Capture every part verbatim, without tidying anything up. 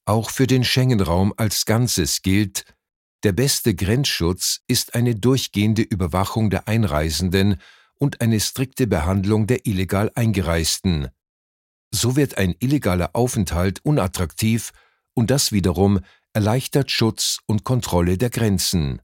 Auch für den Schengen-Raum als Ganzes gilt: Der beste Grenzschutz ist eine durchgehende Überwachung der Einreisenden und eine strikte Behandlung der illegal Eingereisten. So wird ein illegaler Aufenthalt unattraktiv und das wiederum erleichtert Schutz und Kontrolle der Grenzen.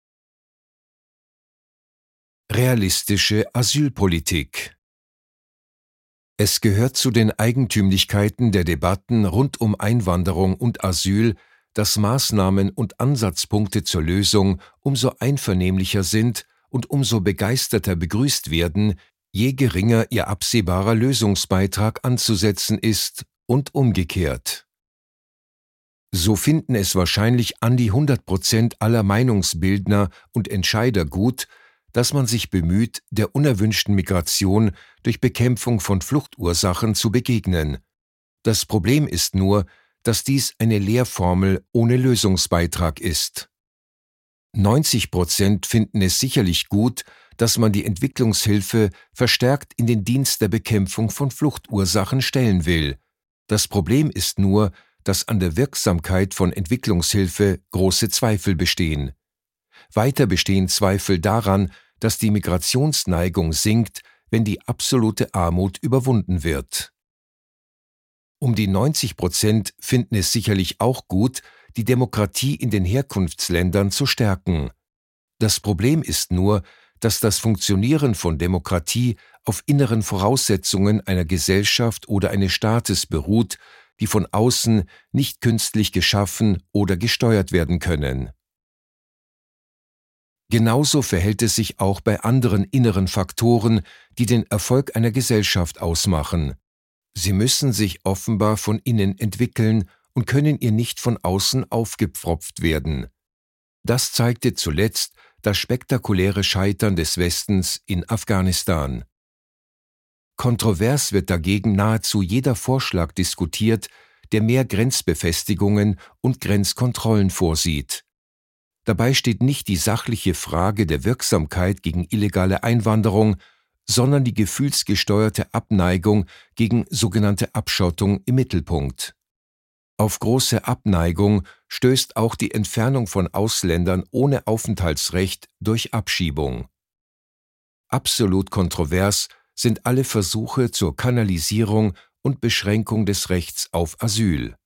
Realistische Asylpolitik. Es gehört zu den Eigentümlichkeiten der Debatten rund um Einwanderung und Asyl, dass Maßnahmen und Ansatzpunkte zur Lösung umso einvernehmlicher sind und umso begeisterter begrüßt werden, je geringer ihr absehbarer Lösungsbeitrag anzusetzen ist und umgekehrt. So finden es wahrscheinlich an die hundert Prozent aller Meinungsbildner und Entscheider gut, dass man sich bemüht, der unerwünschten Migration durch Bekämpfung von Fluchtursachen zu begegnen. Das Problem ist nur, dass dies eine Lehrformel ohne Lösungsbeitrag ist. neunzig Prozent finden es sicherlich gut, dass man die Entwicklungshilfe verstärkt in den Dienst der Bekämpfung von Fluchtursachen stellen will. Das Problem ist nur, dass an der Wirksamkeit von Entwicklungshilfe große Zweifel bestehen. Weiter bestehen Zweifel daran, dass die Migrationsneigung sinkt, wenn die absolute Armut überwunden wird. Um die neunzig Prozent finden es sicherlich auch gut, die Demokratie in den Herkunftsländern zu stärken. Das Problem ist nur, dass das Funktionieren von Demokratie auf inneren Voraussetzungen einer Gesellschaft oder eines Staates beruht, die von außen nicht künstlich geschaffen oder gesteuert werden können. Genauso verhält es sich auch bei anderen inneren Faktoren, die den Erfolg einer Gesellschaft ausmachen. Sie müssen sich offenbar von innen entwickeln und können ihr nicht von außen aufgepfropft werden. Das zeigte zuletzt das spektakuläre Scheitern des Westens in Afghanistan. Kontrovers wird dagegen nahezu jeder Vorschlag diskutiert, der mehr Grenzbefestigungen und Grenzkontrollen vorsieht. Dabei steht nicht die sachliche Frage der Wirksamkeit gegen illegale Einwanderung, sondern die gefühlsgesteuerte Abneigung gegen sogenannte Abschottung im Mittelpunkt. Auf große Abneigung stößt auch die Entfernung von Ausländern ohne Aufenthaltsrecht durch Abschiebung. Absolut kontrovers sind alle Versuche zur Kanalisierung und Beschränkung des Rechts auf Asyl.